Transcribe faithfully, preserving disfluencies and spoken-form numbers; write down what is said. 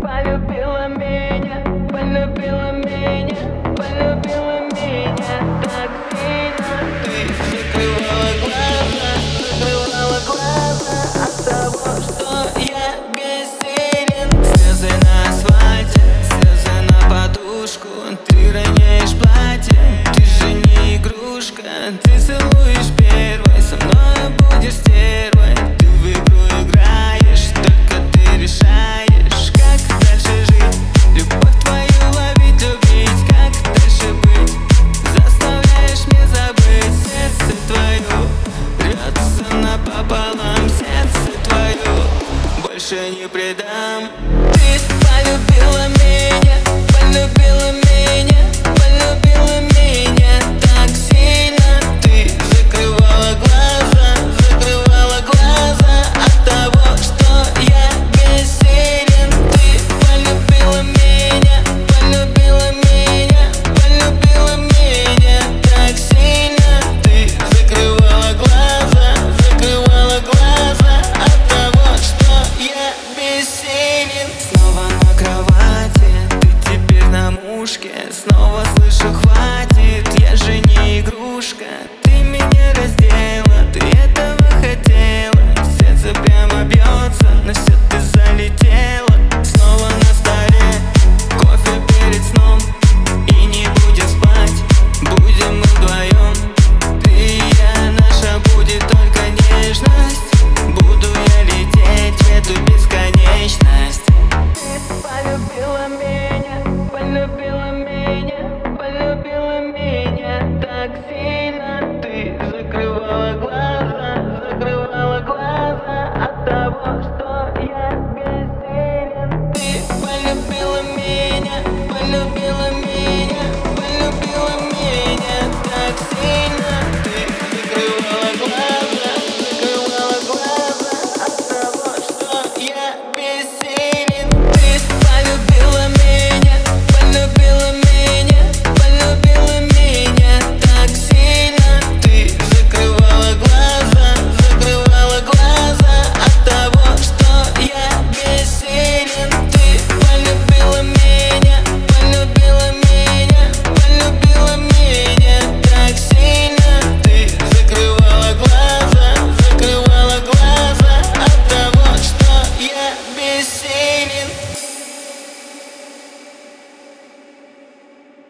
полюбила меня, полюбила меня, полюбила меня так сильно. Ты закрывала глаза, закрывала глаза от того, что я бессилен. Слезы на асфальте, слезы на подушку. Ты роняешь платье, ты же не игрушка. Ты целуешь первой, со мной будешь стервой. Ты в игру играешь, только ты решаешь, как дальше жить. Любовь твою ловить, любить, как дальше быть. Заставляешь меня забыть сердце твое, рвется напополам сердце твое, больше не предам. Ты полюбила меня, полюбила меня.